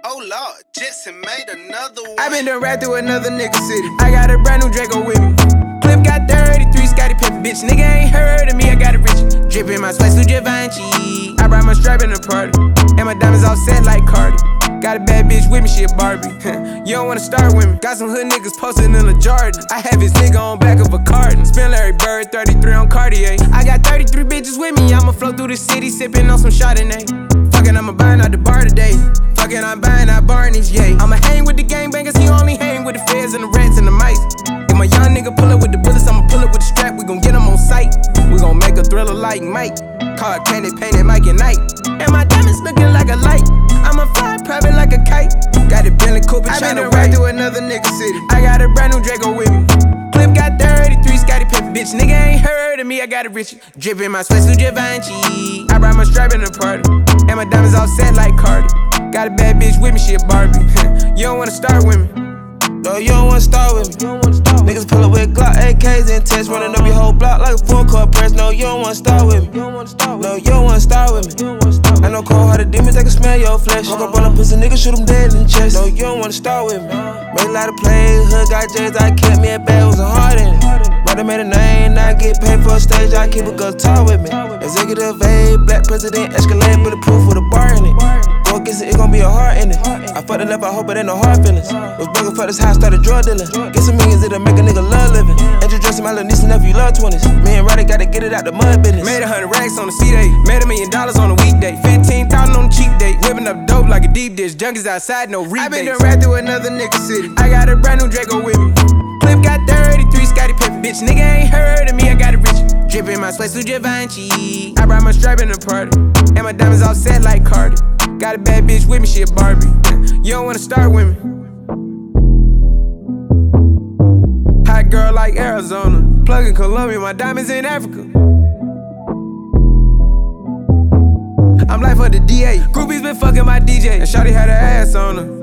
Oh Lord, Jetson made another one. I been done right through another nigga city. I got a brand new Draco with me. Clip got 33, Scotty Pippen, bitch. Nigga ain't heard of me, I got it rich. Drippin' my spice through Givenchy. I brought my strap in the party, and my diamonds all set like Cardi. Got a bad bitch with me, she a Barbie. You don't wanna start with me. Got some hood niggas posted in a Jordan. I have his nigga on back of a carton. Spin Larry Bird, 33 on Cartier. I got 33 bitches with me. I'ma flow through the city, sippin' on some Chardonnay. Fuckin', I'ma buying out the bar today. Fuckin', I'm buying out Barney's, yeah. I'ma hang with the gangbangers, he only hang with the feds and the rats and the mice. If my young nigga pull up with the bullets, I'ma pull up with the strap. We gon' get him on sight. We gon' make a thriller like Mike. Card candy painted Mike and Night. And my diamonds looking like a light. I'ma fly private like a kite. Got a Bentley Cooper tryna ride through another nigga city. I got a brand new Draco with me. Clip got 33, Scotty Pippen, bitch. Nigga ain't heard of me, I got it rich. Drippin' my sweat through Givenchy. I brought my strap in the party, and my diamonds all set like Cardi. Got a bad bitch with me, she a Barbie. You don't wanna start with me. No, you don't wanna start with me. Niggas pull up with Glock, AKs and tests, running up your whole block like a full court press. No, you don't wanna start with me. No, you don't wanna start with me. I know cold-hearted demons, they can smell your flesh. Walk up on a pussy nigga, shoot him dead in the chest. No, you don't wanna start with me. Made a lot of plays, hood got J's, I kept me a bag, was a heart in it. Brother made a name, now I get paid for a stage, I keep a good talk with me. Executive A, black president, Escalade, bulletproof with a bar in it. Go against it, it gon' be a heart in it. I fucked it up, I hope it ain't no hard feelings. Was bugging for this house, started drug dealing. Get some millions, it'll make a nigga love living. Introducing my little niece and nephew, love 20s. Me and Roddy gotta get it out the mud business. Made 100 racks on the C-Day. Made $1 million on a weekday. 15,000 on the cheap day. Whipping up dope like a deep dish. Junkies outside, no rebates. I been done right through another nigga city. I got a brand new Draco with me. Clip got 33, Scotty Pippen, bitch. Nigga ain't heard of me, I got it rich. Drippin' my sweat through Givenchy. I brought my strap in the party, and my diamonds all set like Cardi. Got a bad bitch with me, she a Barbie. You don't wanna start with me. Hot girl like Arizona. Plug in Colombia, my diamonds in Africa. I'm life for the DA. Groupies been fucking my DJ, and shawty had her ass on her.